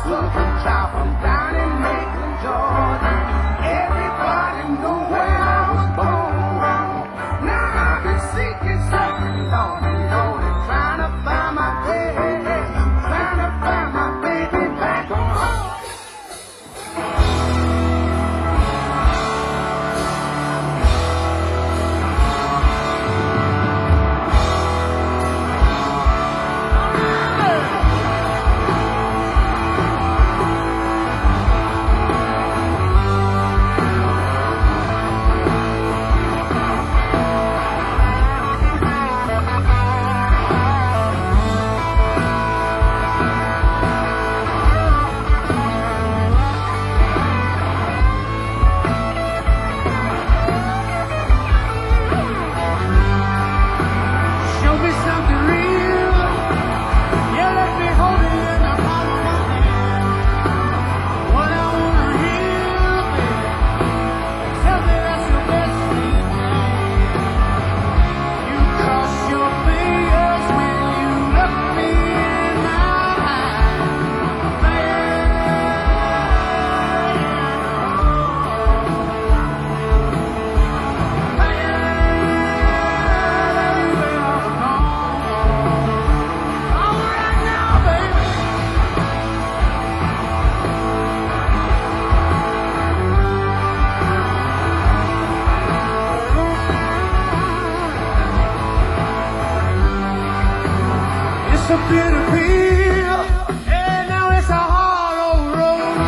It's a bitter pill, and now it's a hard old road.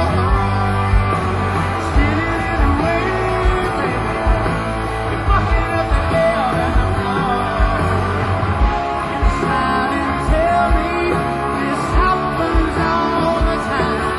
Standing in the way, baby, you're fucking up the air and the blood. You smile and tell me this happens all the time.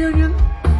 Union.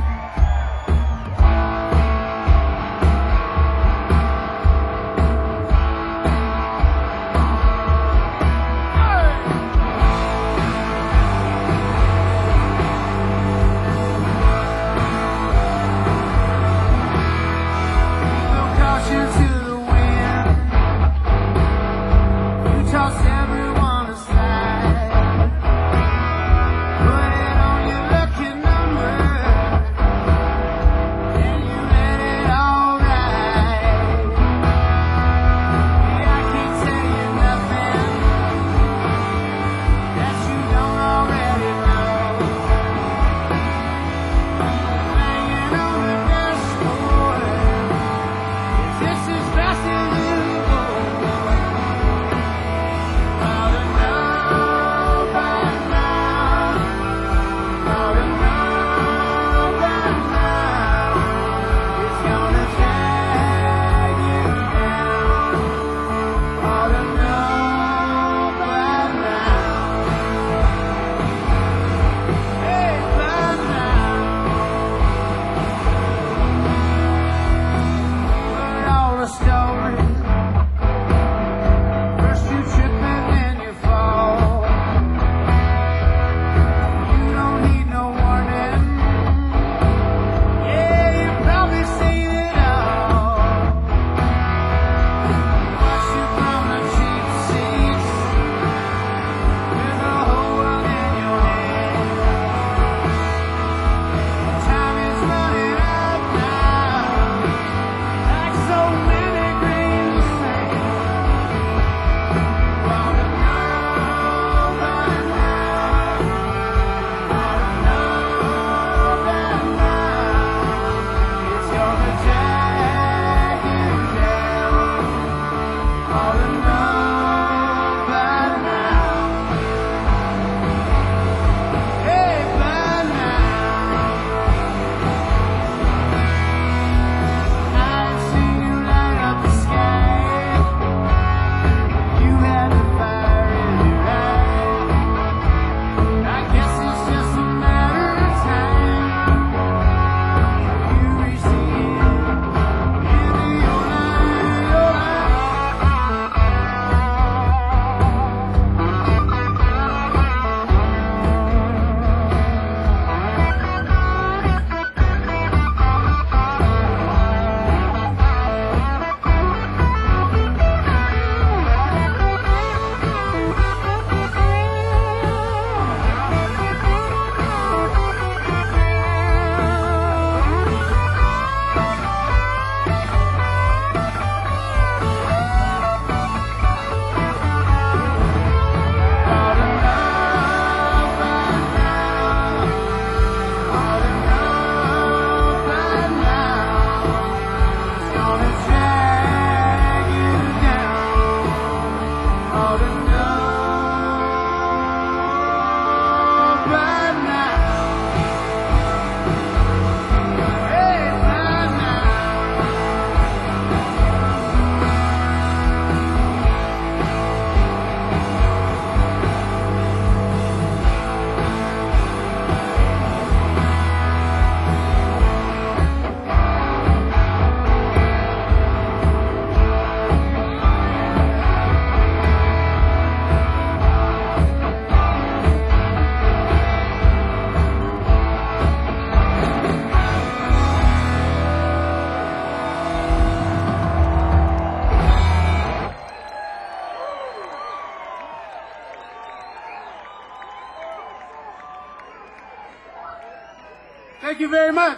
Thank you very much.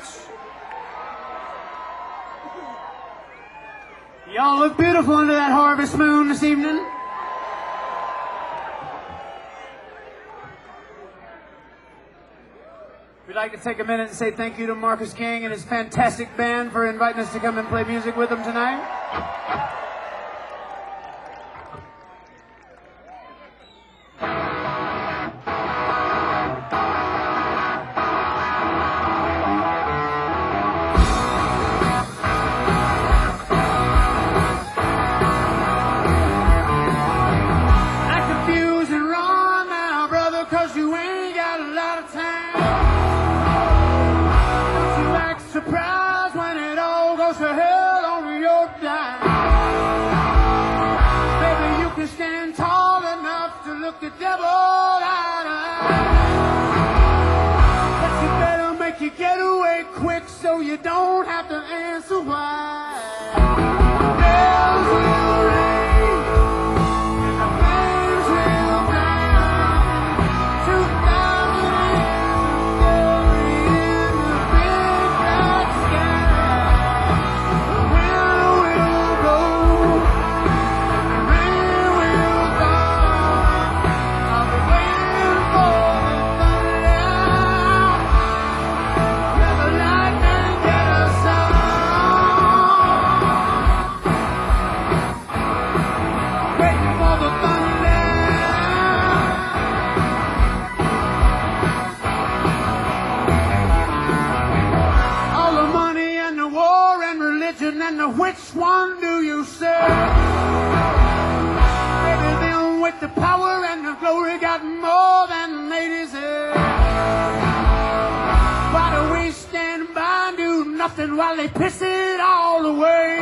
Y'all look beautiful under that harvest moon this evening. We'd like to take a minute and say thank you to Marcus King and his fantastic band for inviting us to come and play music with them tonight. You ain't got a lot of time. goes to hell on your dime. Baby, you can stand tall enough to look the devil eye to eye. But you better make your getaway quick so you don't have to answer why. Bells will ring and the flames will burn. 2,000 years of glory in the big black sky. The wind will blow and the rain will fall. I'll be waiting for the thunder. Let the lightning get us all. Waiting for the thunder. All the money and the war and religion and the which one do you serve? Maybe them with the power and the glory got more than they deserve. Why do we stand by and do nothing while they piss it all away?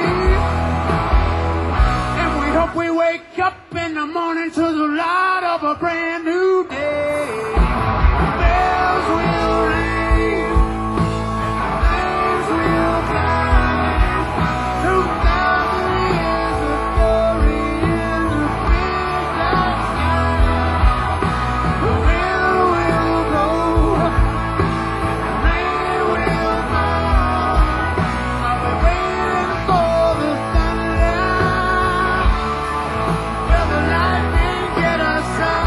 And we hope we wake up in the morning to the light of a brand new day. Bells will ring and the flames will fly. 2,000 years of glory in the big black sky. The wind will blow and the rain will fall. I'll be waiting for the thunder. Will the lightning get us all?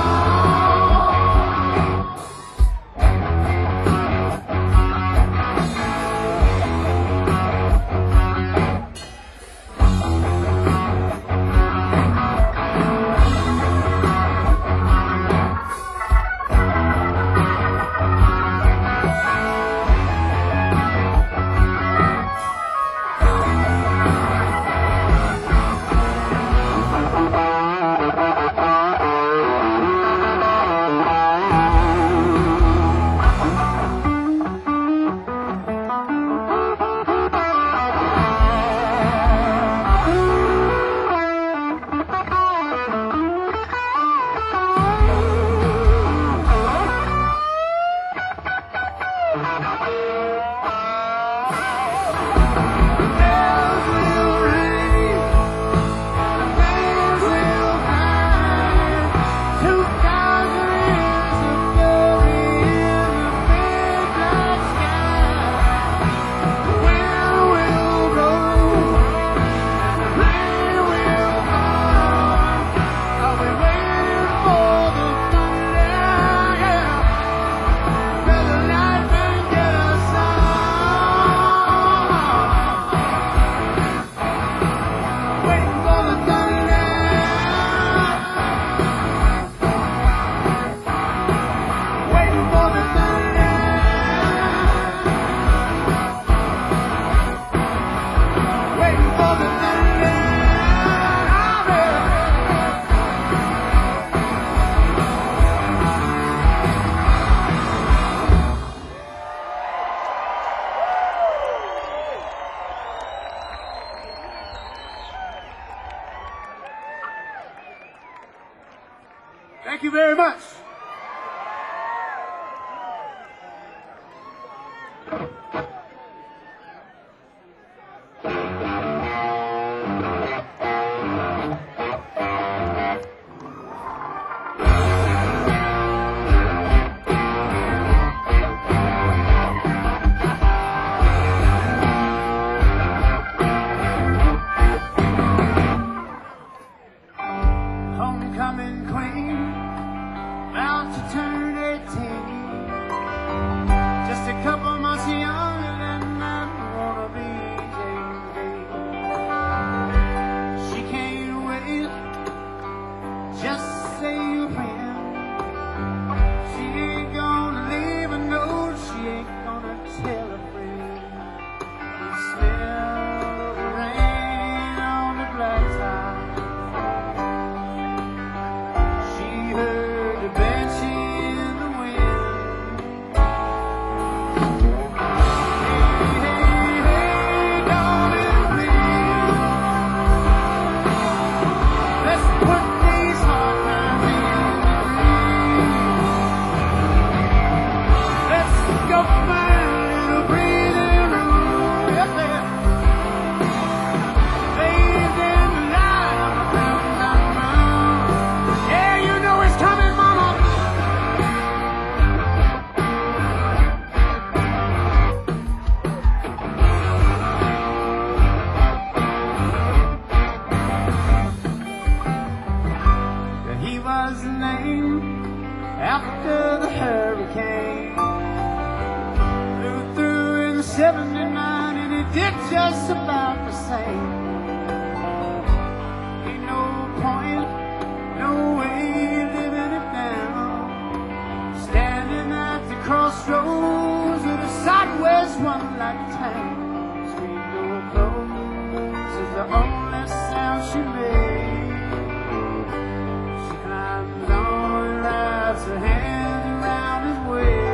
Bells will ring and the flames will burn. 2,000 years of glory in the big black sky. The wind will blow and the rain will fall. I'll be waiting for the thunder. Will the lightning get us all? Waiting for the thunder. Waiting for the thunder. Waiting for the thunder. Thank you very much. Homecoming queen, it's just about the same. Ain't no point, no way living it down. Standing at the crossroads of the sideways one like a town. Street door closed is the only sound she made. She climbs on and wraps her hands around his waist.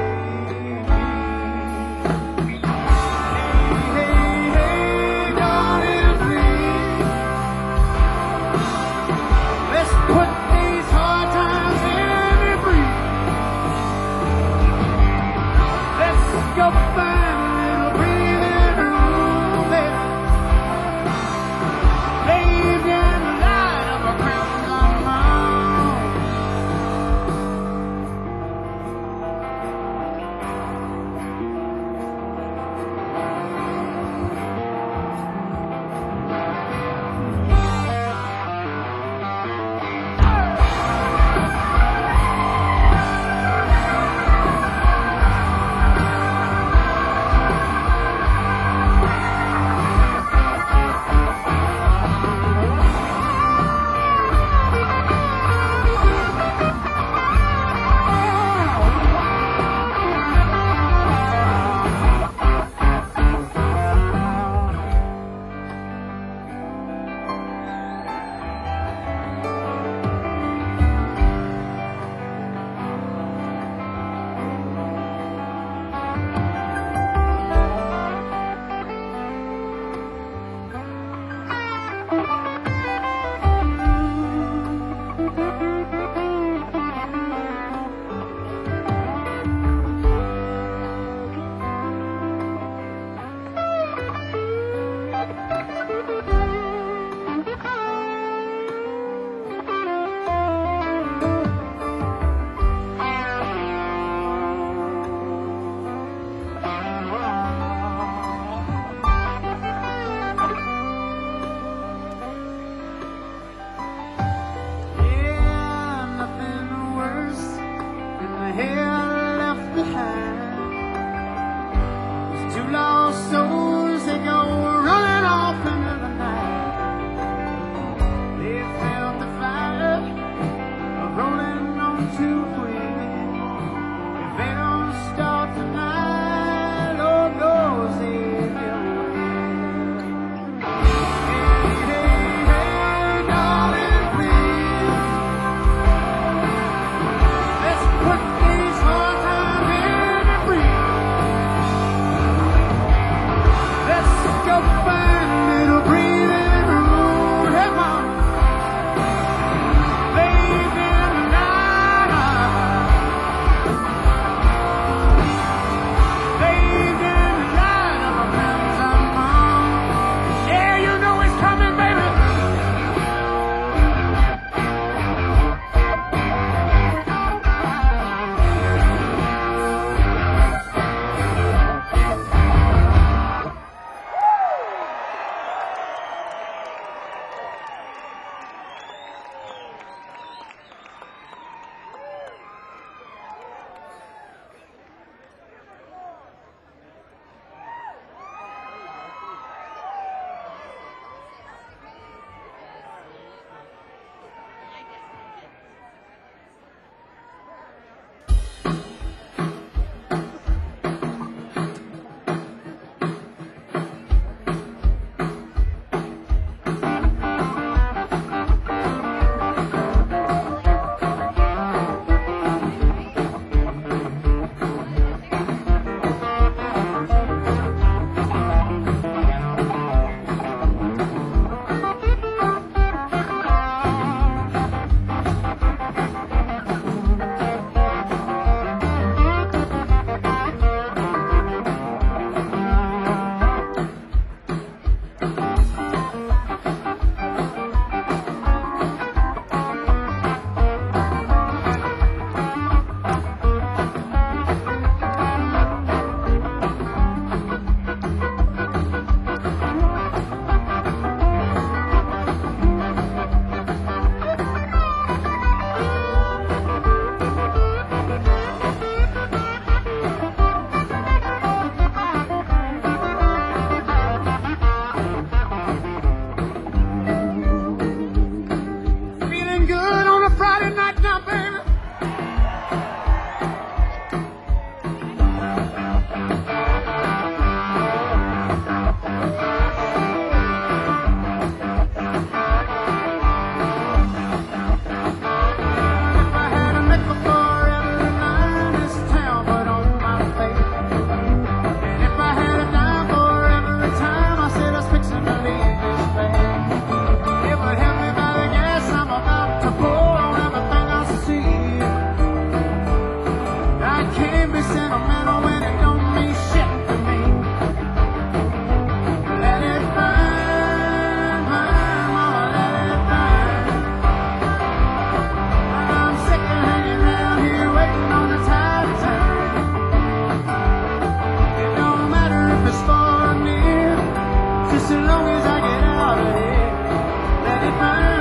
just as long as I get out of here. Let it burn.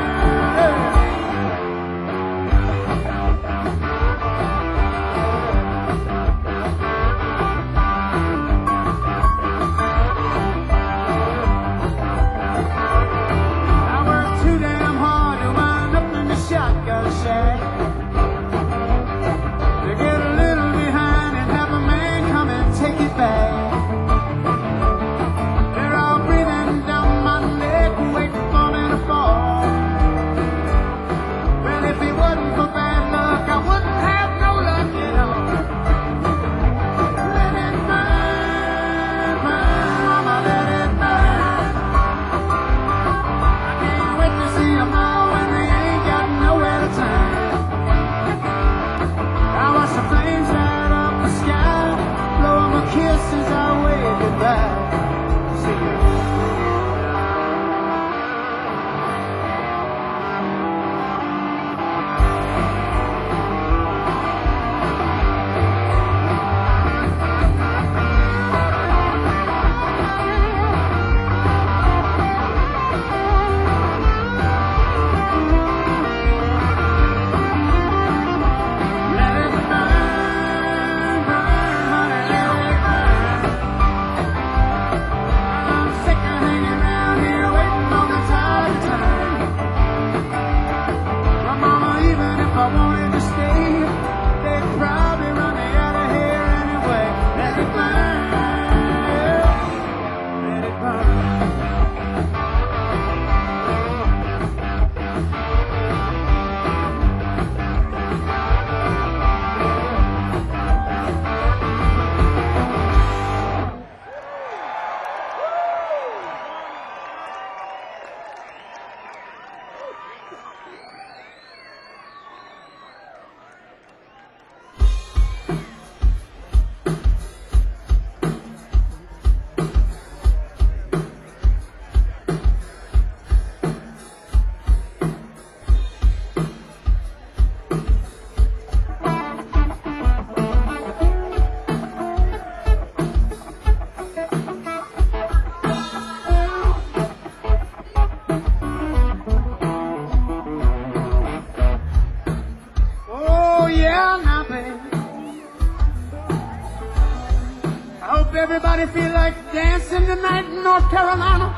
I work too damn hard to wind up in the shotgun shack. To get a little behind and have a man come and take it back. They're all breathing down my neck, waiting for me to fall. Well, if it wasn't for bad luck, I wouldn't have no luck at all. Let it burn, burn, mama, let it burn. I can't wait to see them all when they ain't got nowhere to turn. I watch the flames light up the sky, blow 'em a kiss as I wave goodbye. See ya. Let it burn, burn, honey, let it burn. I'm sick of hanging around here waiting on the tide to turn. My mama, even if I wanted to stay, they'd probably run me out of here anyway. Let it burn, let it burn. Oh yeah, now baby. I hope everybody feel like dancing tonight in North Carolina.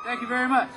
Thank you very much.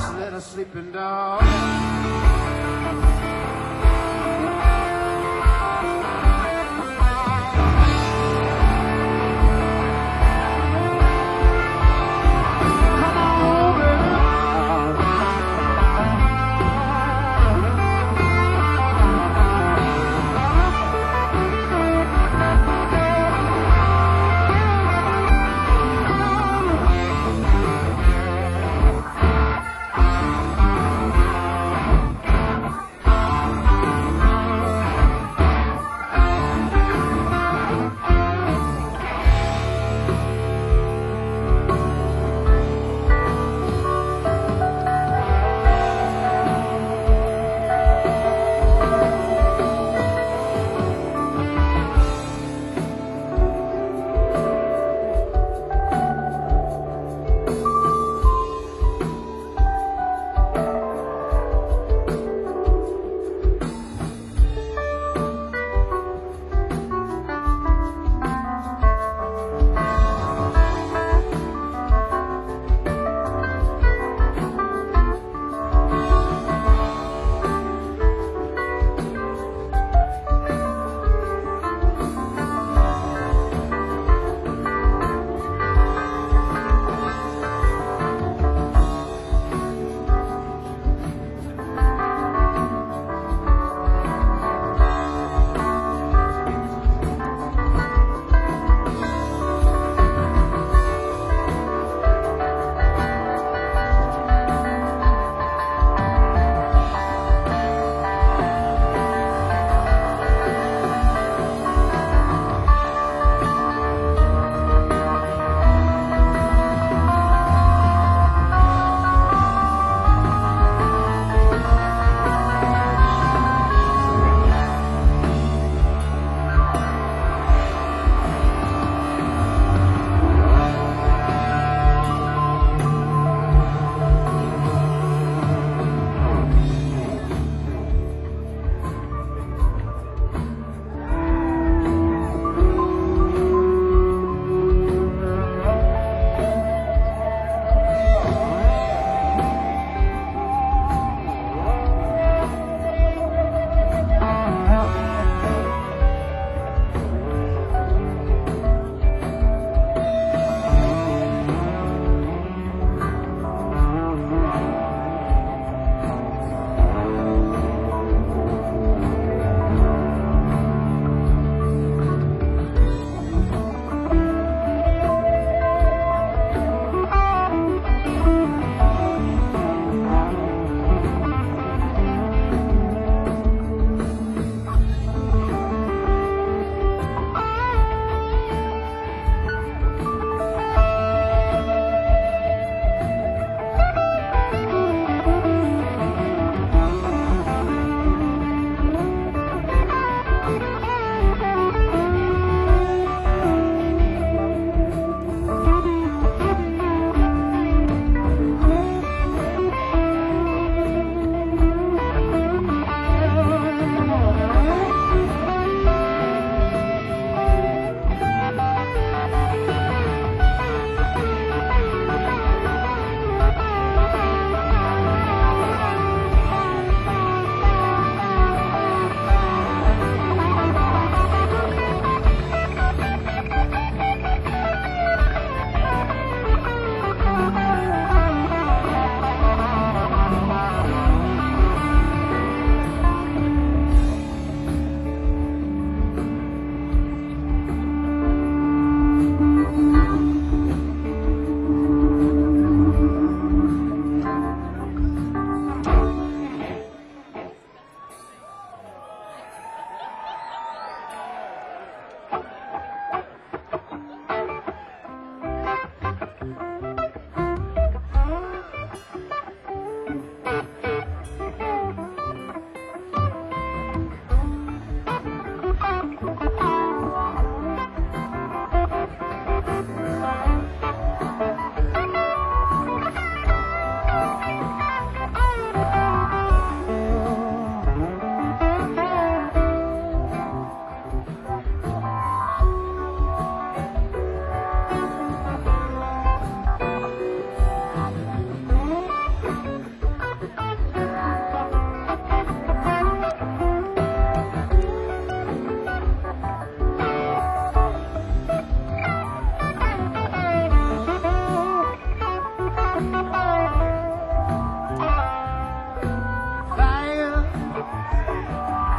Sleeping dog.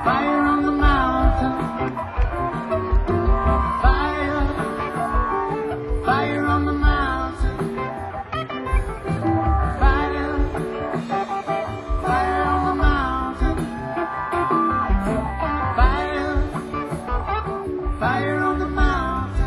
fire on the mountain, fire, fire on the mountain, fire, fire on the mountain, fire, fire on the mountain.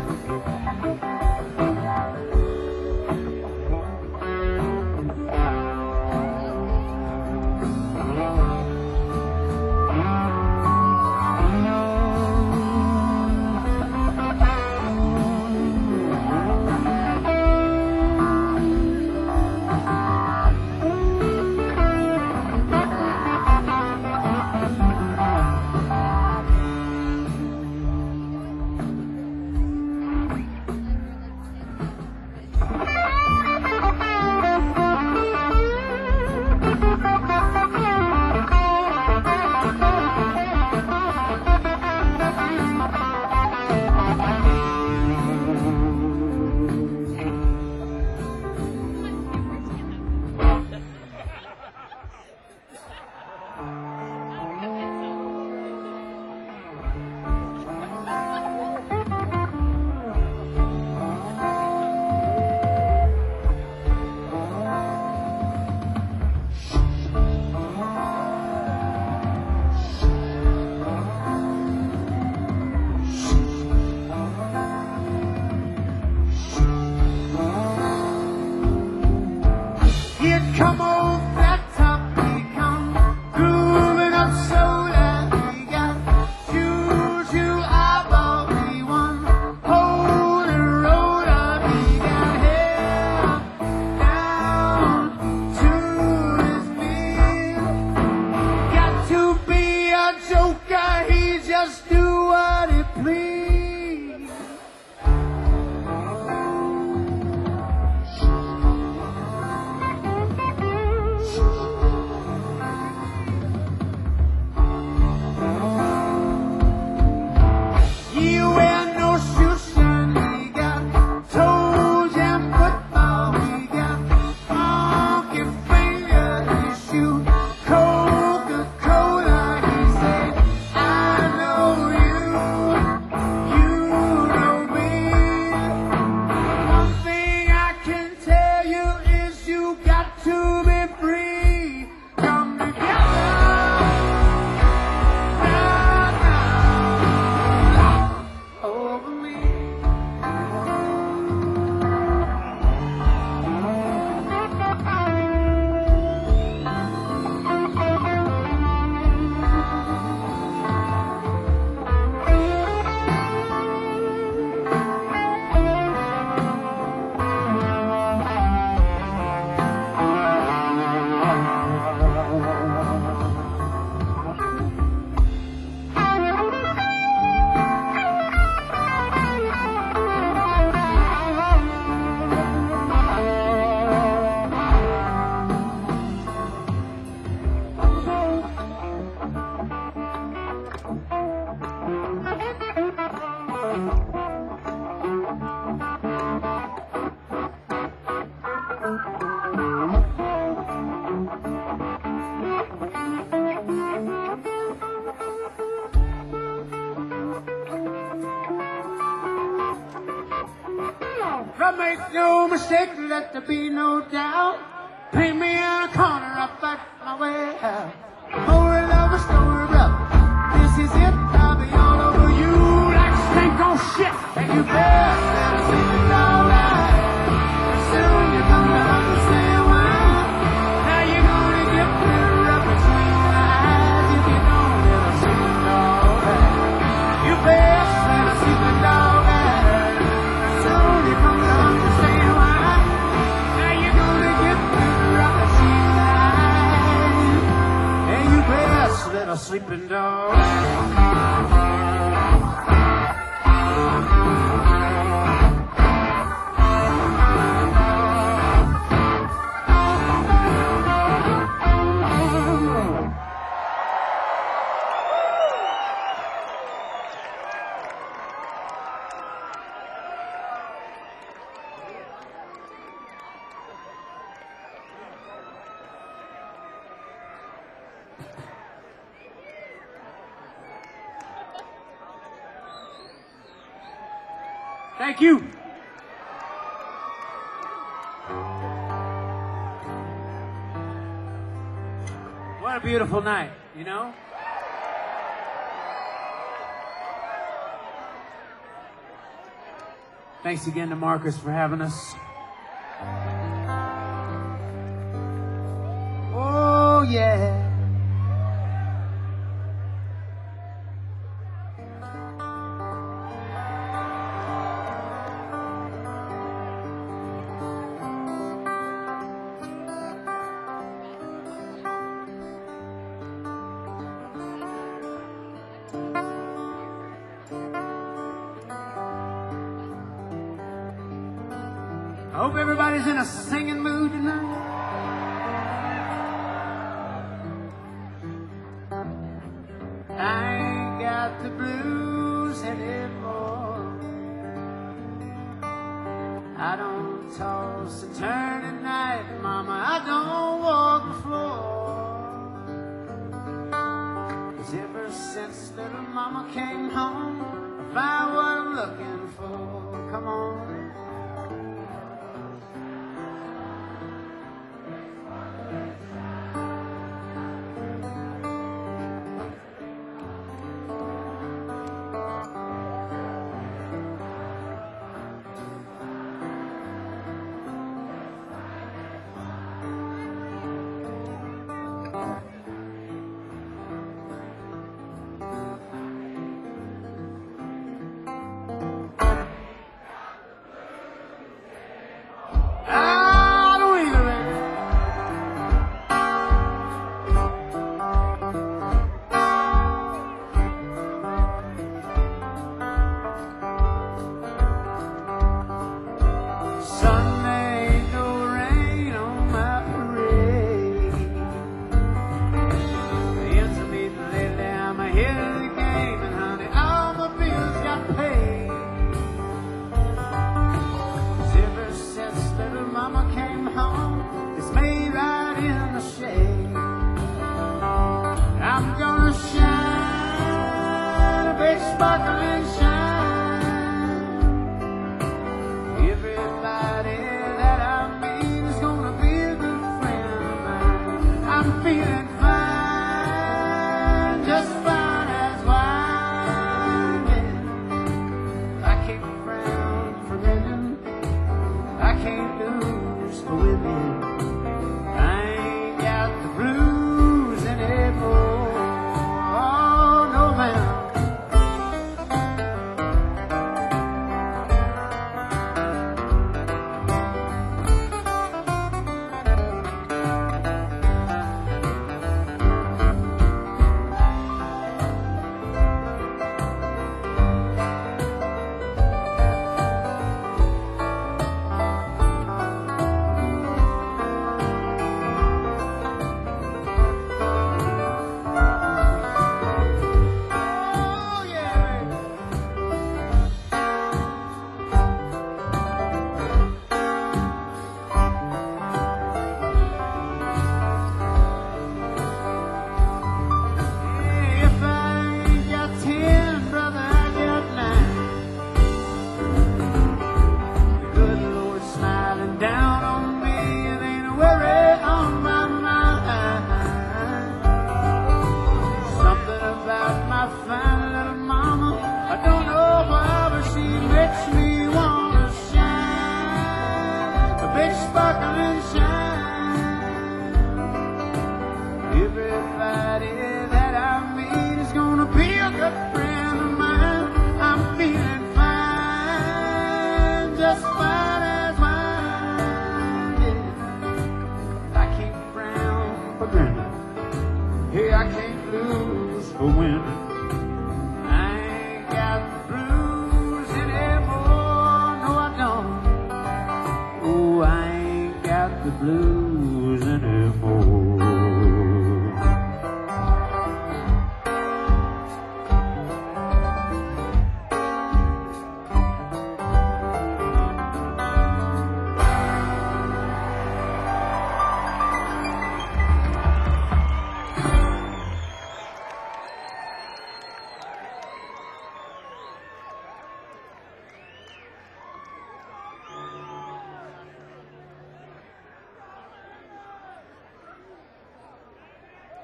Come on, that top, we come grooving up so that we got choo-choo eyeball, we one holy roller, we got hair down to his knees. Got to be a joker, he just do what he please. But make no mistake, let there be no doubt. Paint me in a corner, I fight my way out. Story love, a story love. This is it, I'll be all over you like stink on shit. And you best better see the dog out. Soon you come to understand why. Now you're gonna get pretty rough between the eyes if you don't ever see the dog out. You best better see the dog out. Soon you come to understand why. Now you're gonna get pretty rough between the eyes. And you best let a sleeping dog. Thank you. What a beautiful night, you know? Thanks again to Marcus for having us. Oh, yeah. I hope everybody's in a singing mood tonight. I ain't got the blues anymore. I don't toss and turn at night, Mama. I don't walk the floor. 'Cause ever since little Mama came home, I found what I'm looking for. Come on.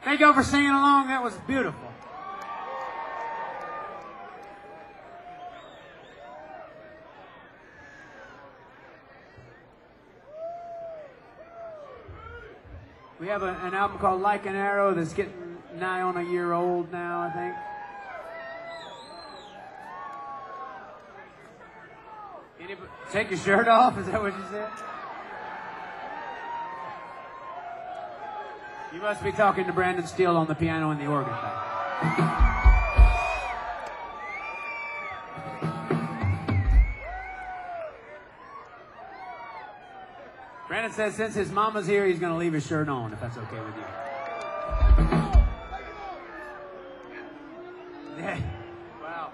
Thank y'all for singing along. That was beautiful. We have an album called Like an Arrow that's getting nigh on a year old now, I think. Anybody, take your shirt off? Is that what you said? You must be talking to Brandon Steele on the piano and the organ back. Brandon says since his mama's here, he's going to leave his shirt on, if that's okay with you. Yeah. Wow.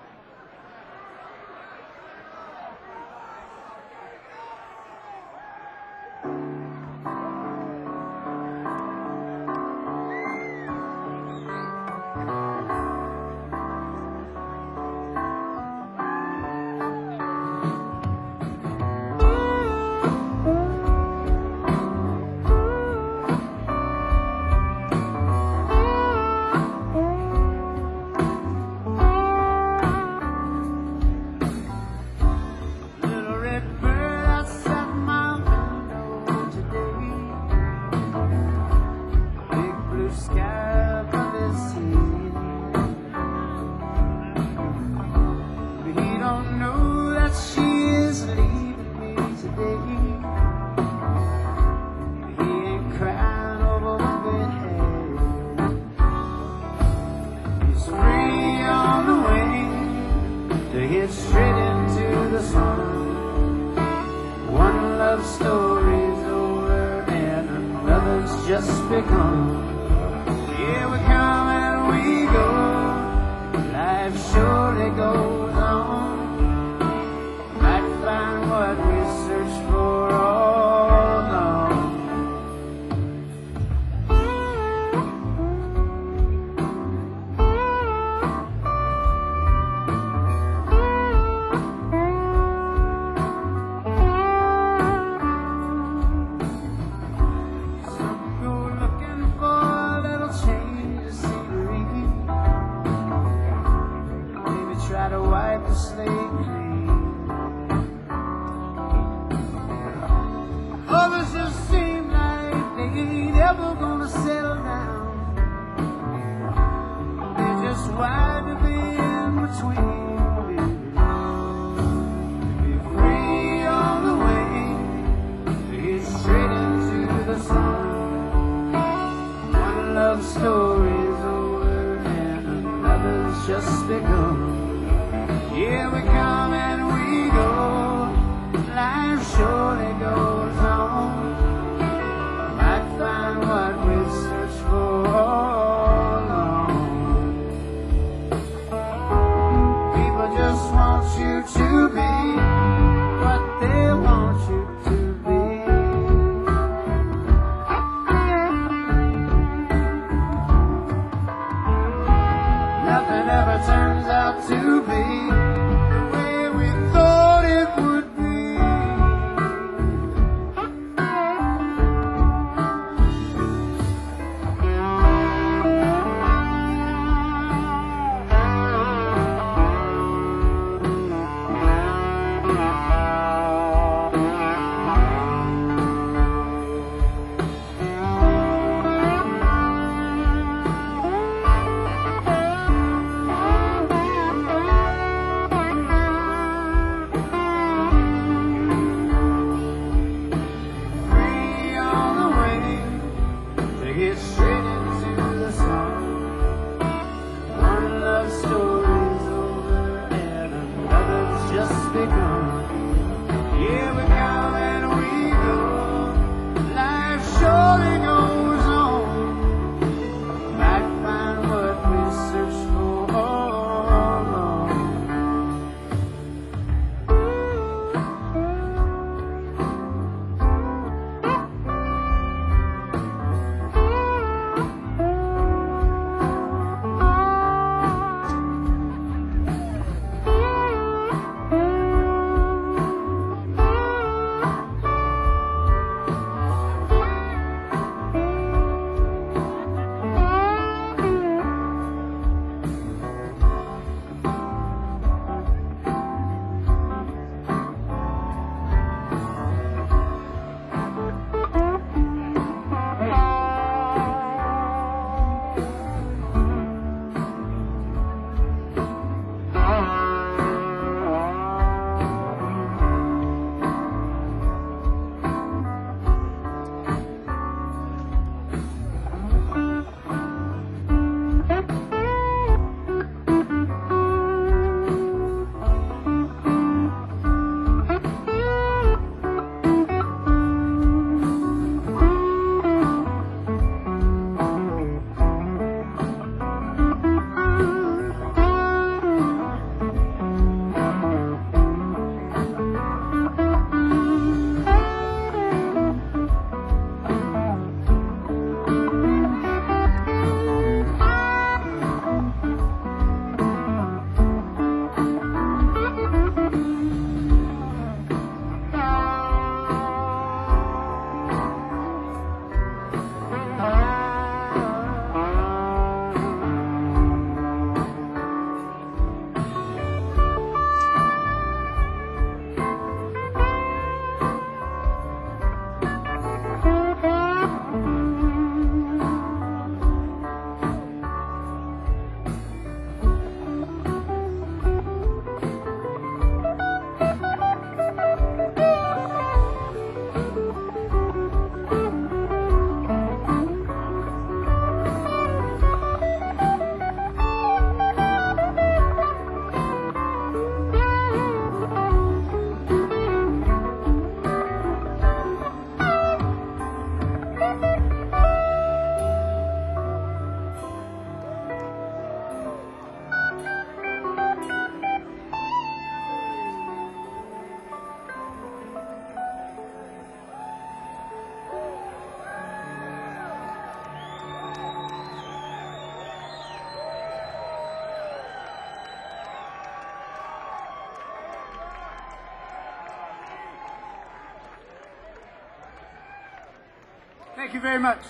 Thank you very much.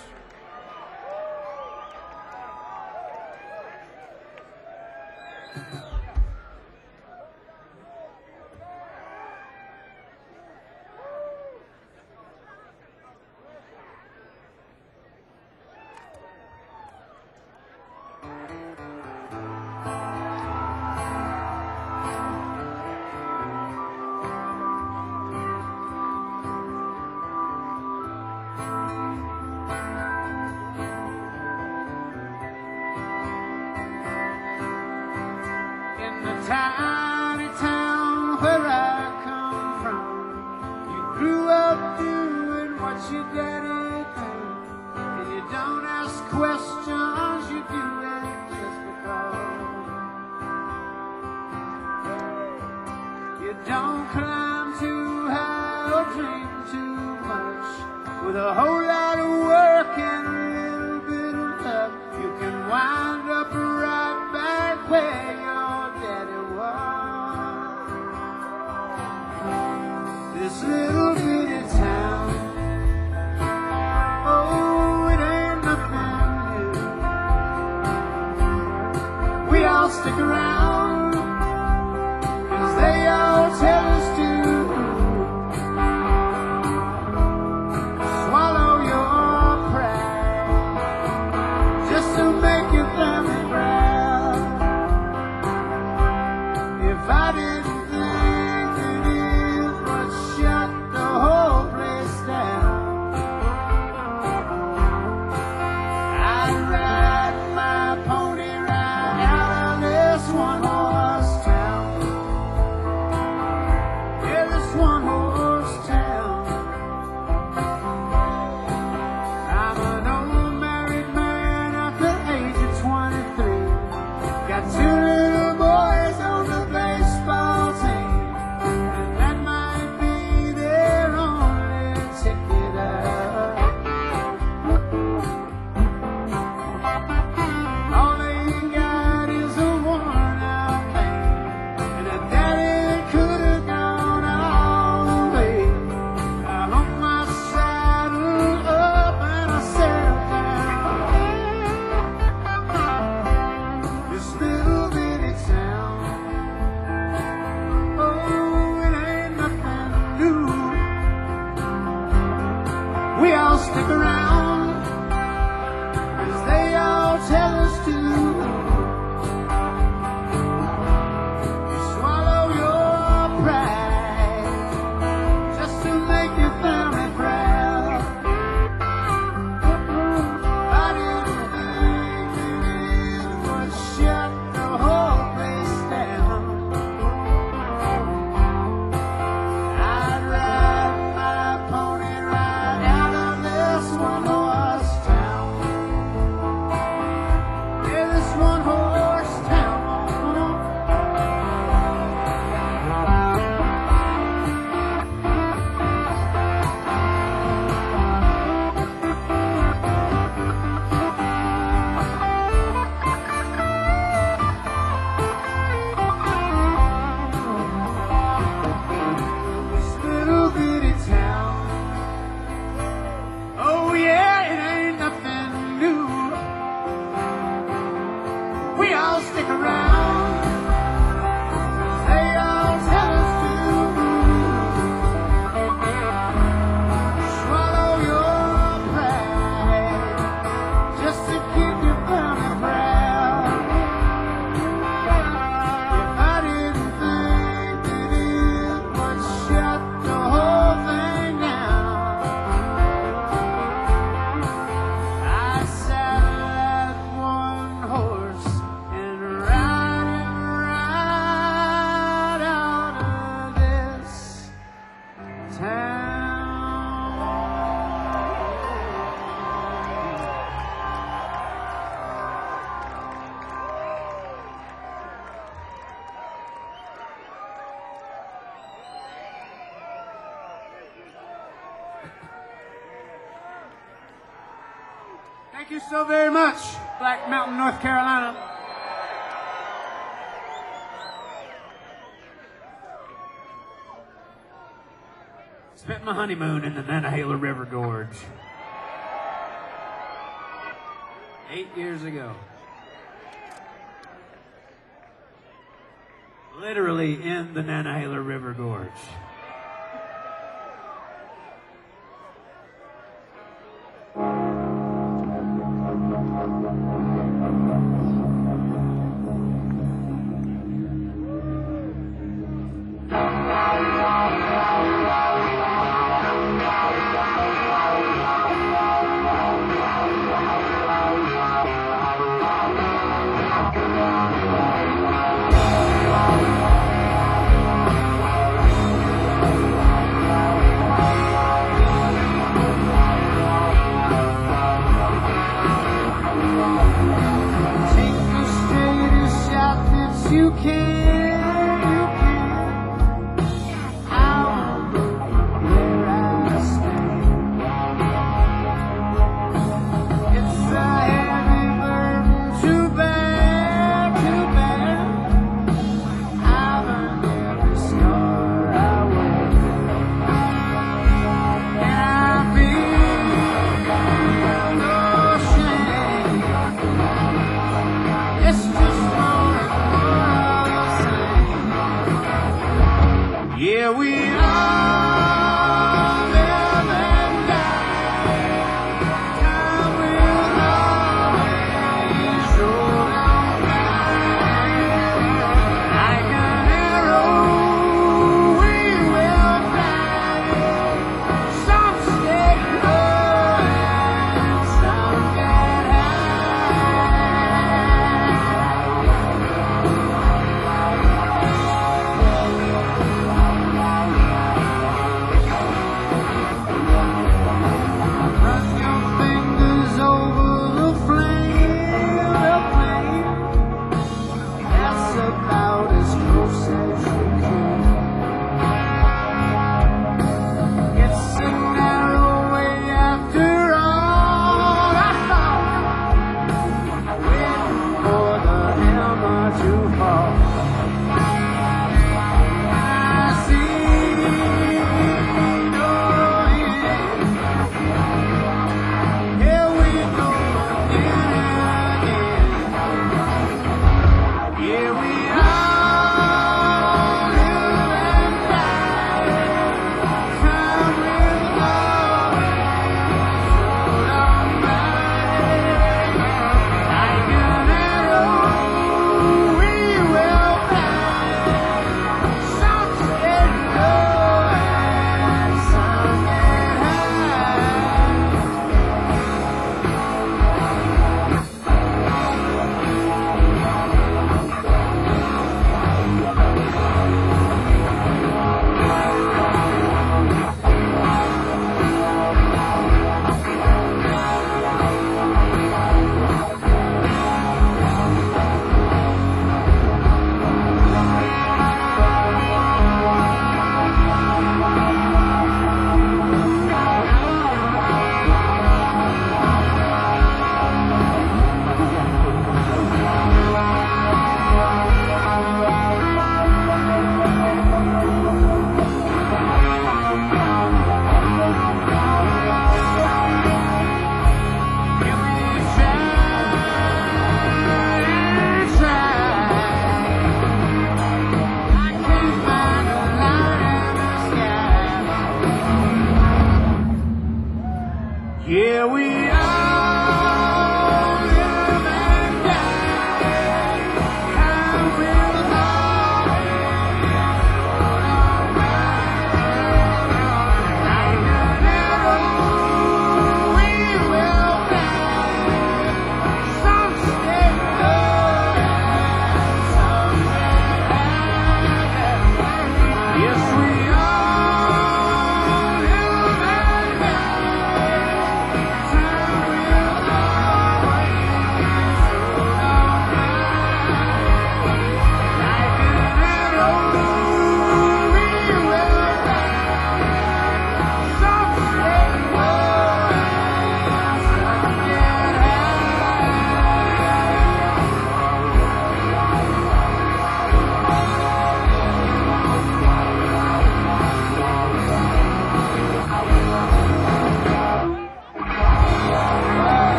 Tiny town where I come from, you grew up doing what your daddy did, and you don't ask questions, you do it just because. You don't climb too high or dream too much, with a whole lot of work and a little bit of luck, you can wind up right back where your daddy was. This little bitty town, oh, it ain't nothing new. We all stick around, 'cause they all tell us to. Swallow your pride, just to make your family proud. If I didn't think that it would shut the whole place down, I'd ride my pony right out of this one-horse town. Yeah, this one-horse town. I'm an old married man at the age of 23. Got two little boys on the baseball team, and that might be their only ticket out. All they got is a worn-out man, and a daddy could have gone all the way. I hung my saddle up and I settled down. This little bitty town, oh, it ain't nothing new. We all stick around, 'cause they all tell us to. Swallow your pride, just to make your family proud. I didn't think that it would shut the whole place down. I'd ride my pony right out of this one-horse town. Yeah, this one-horse town. This little bitty town, oh yeah, it ain't nothing new. We all stick around, 'cause they all tell us to. Swallow your pride, just to keep your family proud. If I didn't think that it would shut the whole thing down, I'd saddle that one horse and ride him right out of this town. Thank you so very much, Black Mountain, North Carolina. Spent my honeymoon in the Nantahala River Gorge. 8 years ago. Literally in the Nantahala River Gorge. You can, I will look where I stand. It's a heavy burden to bear, I've earned every scar I wear, and I feel no shame. It's just more and more of the same. Yeah, we all live and die. Time will always roll on by. Like an arrow, we will fly. Some stay low and some get high. Run your fingers over the flame. That's about as close as you can. It's a narrow way after all. Waiting for the hammer to fall. I see no end. Here we go again and again. Yeah, we all live and die. Time will always roll on by. Like an arrow, we will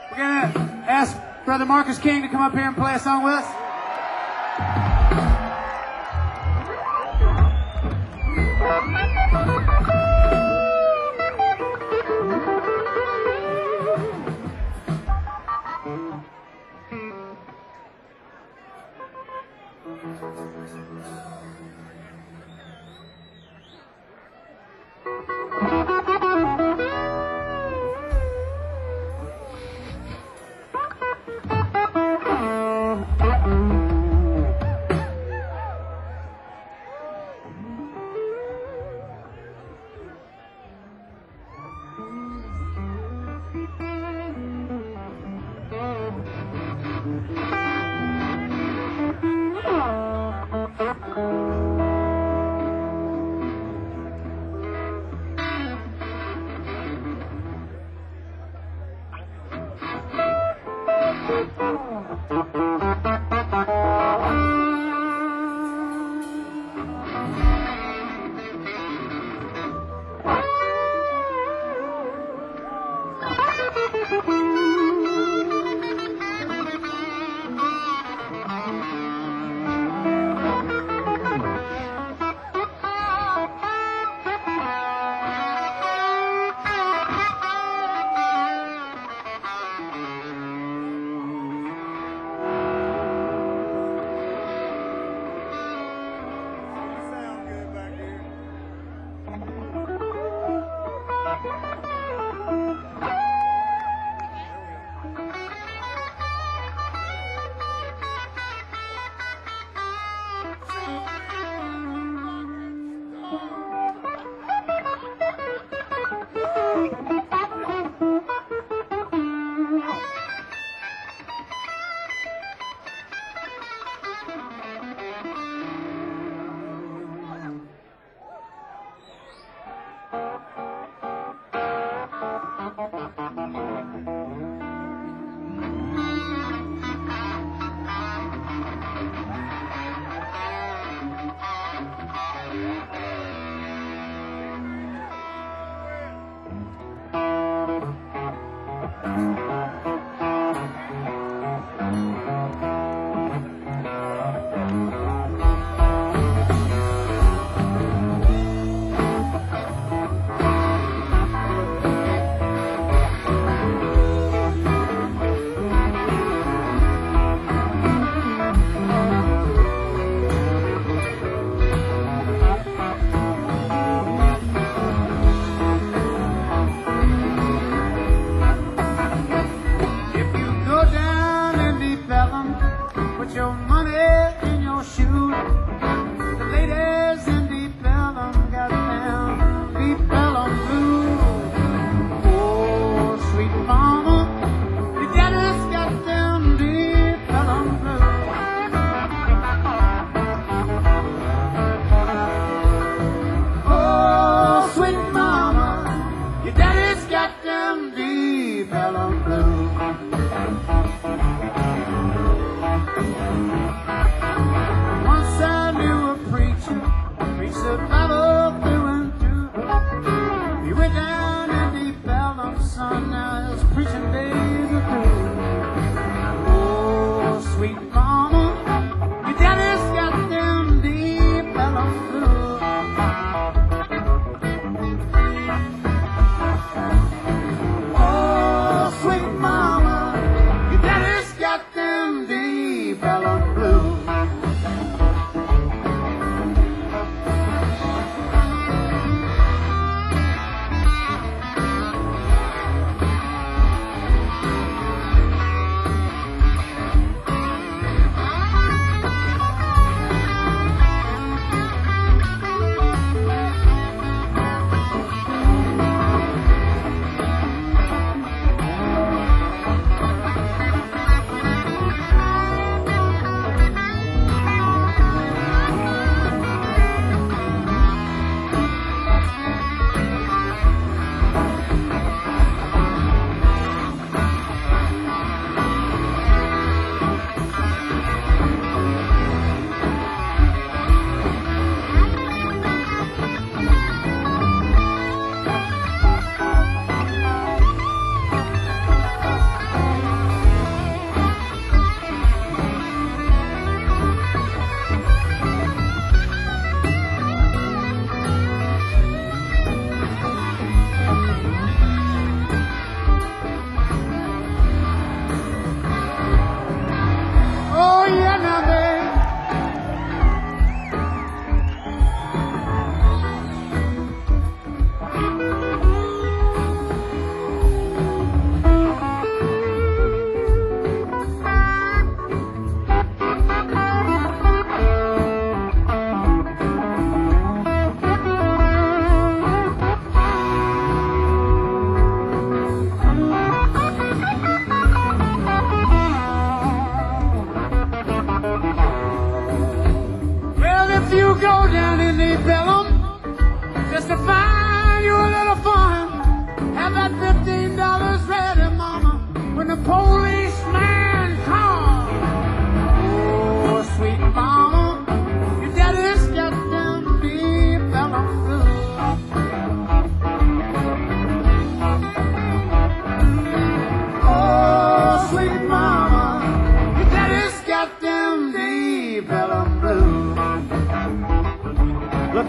We're gonna ask Brother Marcus King to come up here and play a song with us.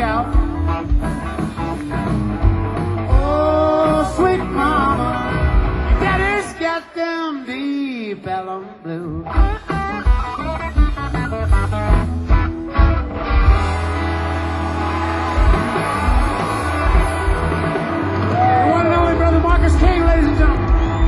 out. Oh, sweet mama, your daddy's got them deep Alum blues. The one and only Brother Marcus King, ladies and gentlemen.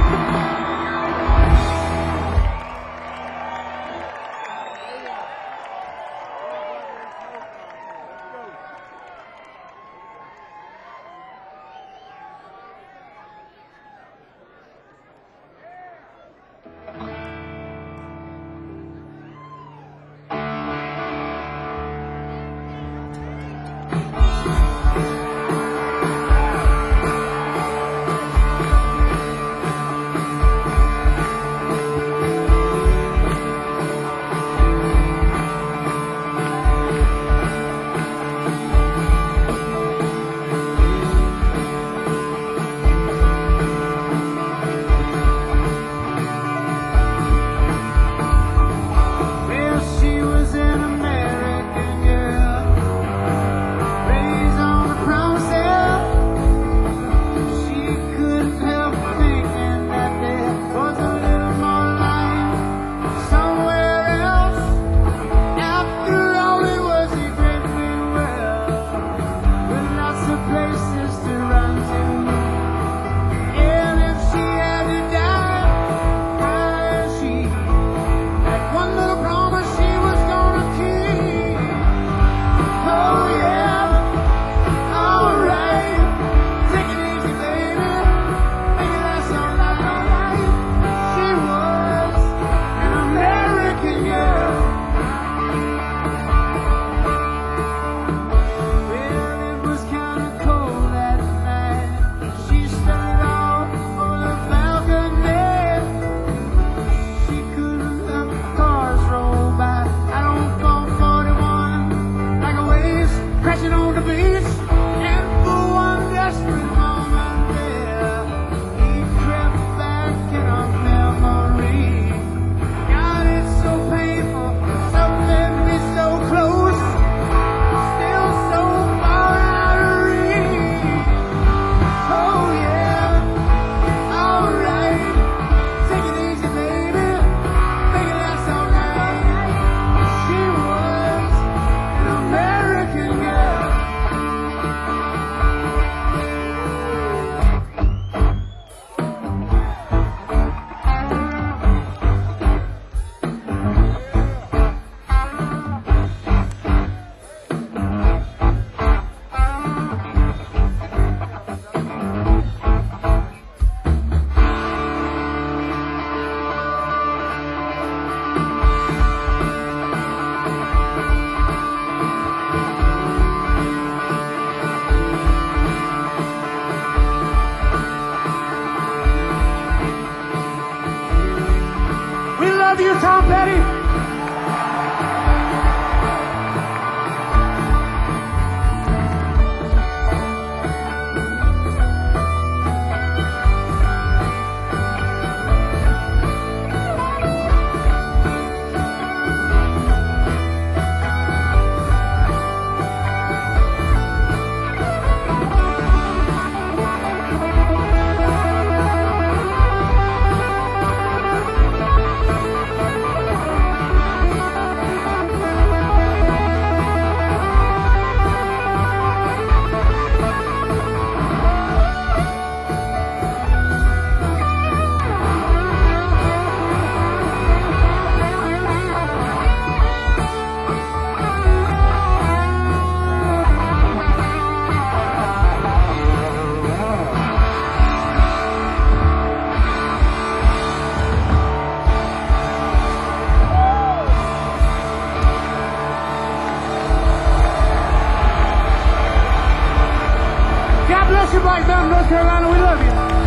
Love you, Tom Petty. God bless you, Black Mountain, North Carolina. We love you.